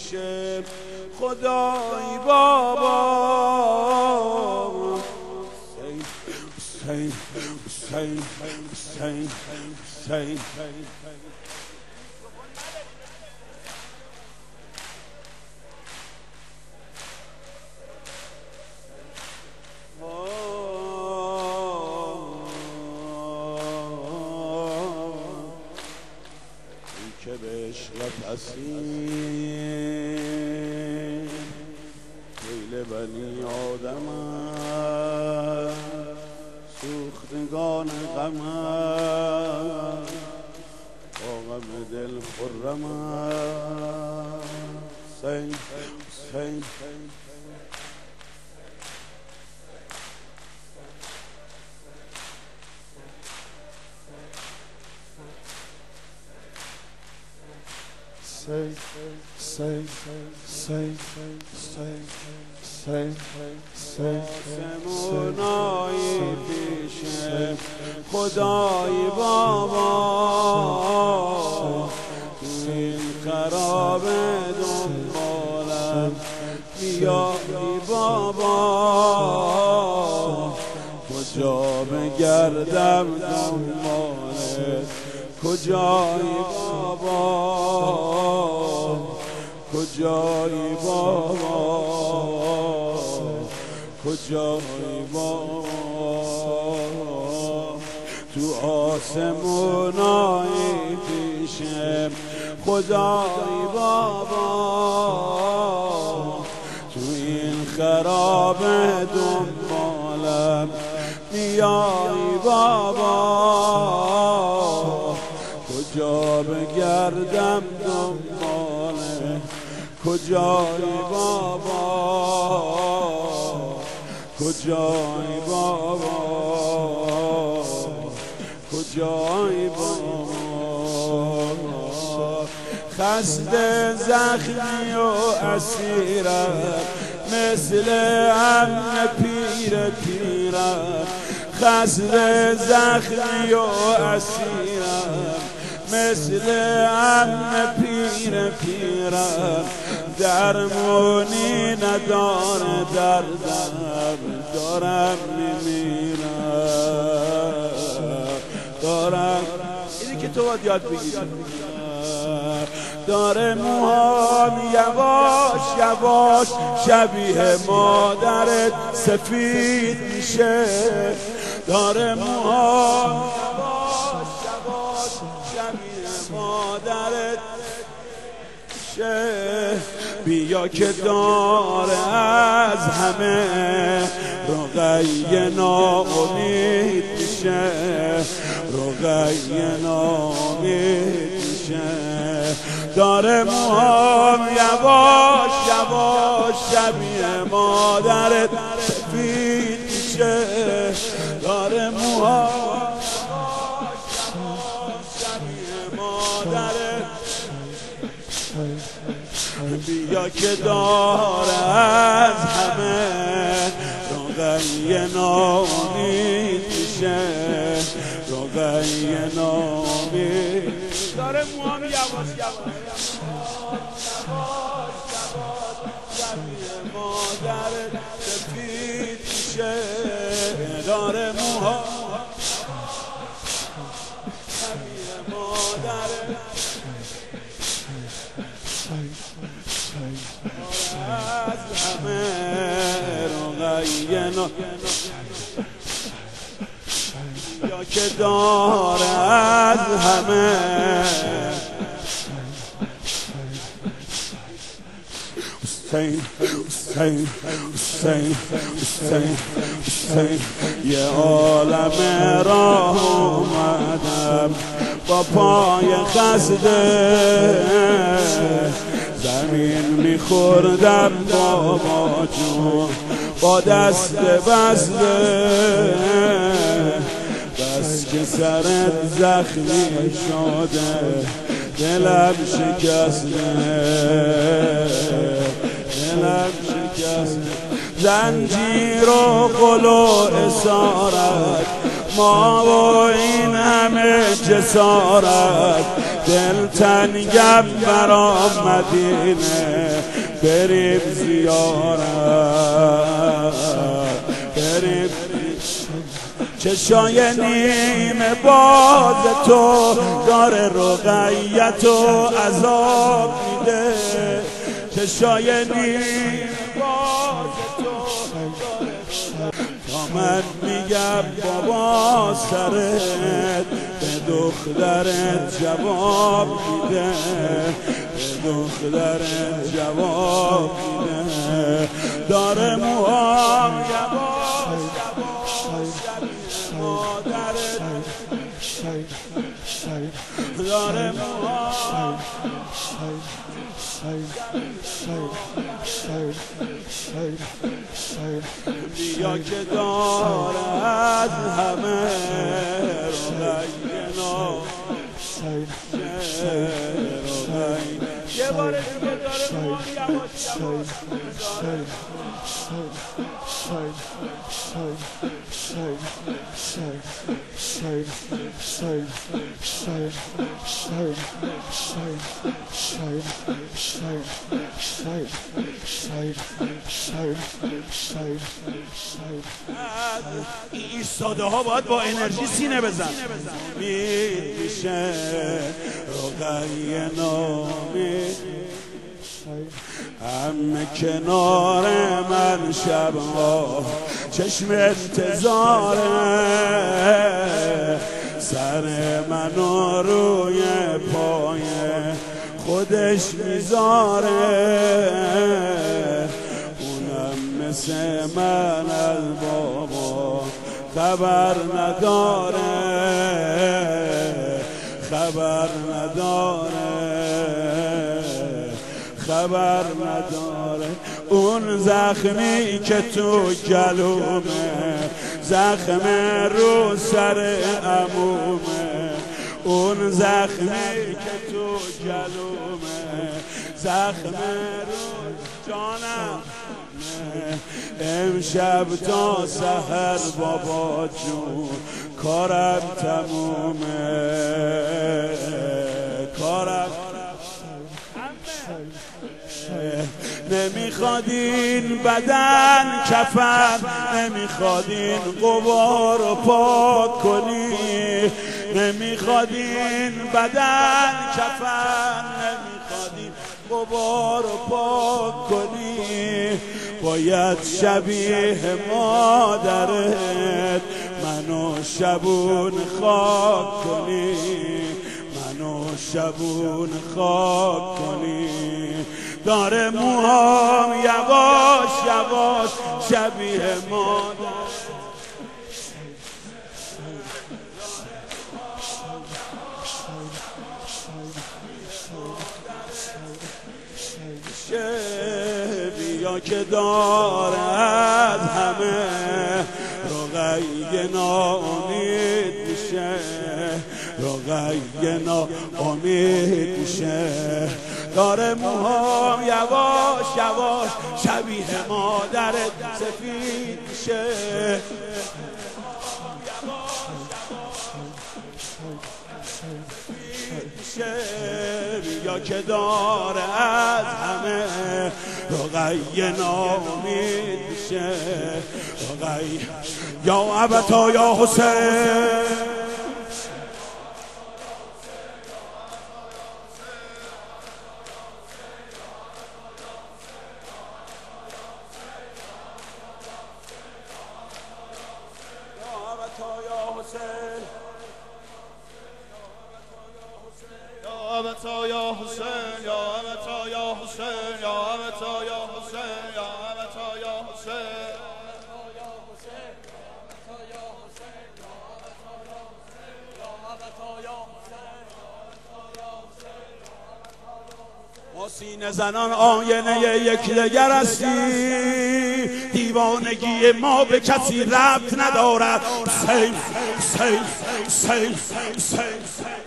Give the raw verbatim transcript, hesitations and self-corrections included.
پیش خدای بابا. حسین حسین حسین حسین که به عشقت اسیر خیل بنی آدم سوختگان غم با غم دل خرم. حسین حسین Say, say, say, say, say, say, آسمونای پیش خدای بابا. تو این خراب دنبالم بیایی بابا. کجا بگردم دنبالت کجایی بابا. کجایی بابا کجایی بابا. تو آسمونای پیشم خدای بابا. تو این خراب دنبالم بیایی بابا. کجا بگردم دنباله کجایی بابا. کجایی بابا کجایی بابا. خسته زخمی و اسیرم مثل عم پیر پیرم. خسته زخمی و اسیرم مثل عم پیر پیرم. درمونی نداره دردم دارم میمیرم. دارم اینی که تو باید یاد بگیری. داره موهام یواش یواش شبیه مادرت سفید میشه. داره موهام یواش یواش شبیه مادرت میشه. بیا که داره از همه رقیه ناامید میشه. رقیه ناامید میشه. داره موهام یواش یواش شبیه مادرت سفید میشه. داره موهام یواش یواش شبیه مادرت. بیا که داره از همه رقیه ناامید میشه. رقیه ناامید. داره موهام یواش یواش شبیه مادرت سفید میشه. داره موهام شبیه مادرت از همه رقیه ناامید. یا که داره از همه حسین حسین حسین حسین حسین. یه عالم راه اومدم با پای خسته. زمین میخوردم بابا جون با دست بسته. بس که سرت زخمی شده دلم شکسته. دلم شکسته. زنجیر و قل و اسارت ما و این همه جسارت دلتنگم برا مدینه بریم زیارت بریم چشای نیمه باز تو داره رقیت و عذاب میده چشای نیمه باز تو تا من میگم بابا سرت به دخترت جواب میده به دخترت جواب میده داره موهام یواش مادرت داره موهام بیا که دارد همه رغینا یه بار دیگه داره موهام یواش یواش این ایستاده ها باید با انرژی سینه بزن میشه رقیه نامی همه کنار من شبها چشم انتظاره سر منو روی پای خودش میذاره اونم مثل من از بابا خبر نداره خبر نداره خبر نداره اون زخمی که تو گلومه زخم رو سر عمومه اون زخمی که تو گلومه زخم رو جانم امشب تا سحر بابا جون کارم تمومه کارم نمیخواد این بدن کفن نمیخواد این غبار رو پاک کنی نمیخواد این بدن کفن نمیخواد این غبار رو پاک کنی باید شبیه مادرت منو شبون خاک کنی منو شبون خاک کنی داره موهام یواش یواش شبیه مادر بیا که داره از همه رقیه ناامید میشه رقیه ناامید میشه داره موهام یواش یواش شبیه مادرت سفید میشه بیا که داره از همه رقیه ناامید میشه رقیه یا ابتا یا حسین یا ابتا یا حسین یا ابتا یا حسین یا ابتا یا حسین یا ابتا یا حسین ما سینه زنان آینه یکدیگر هستیم دیوانگی ما به کسی ربط ندارد سیف سیف سیف سیف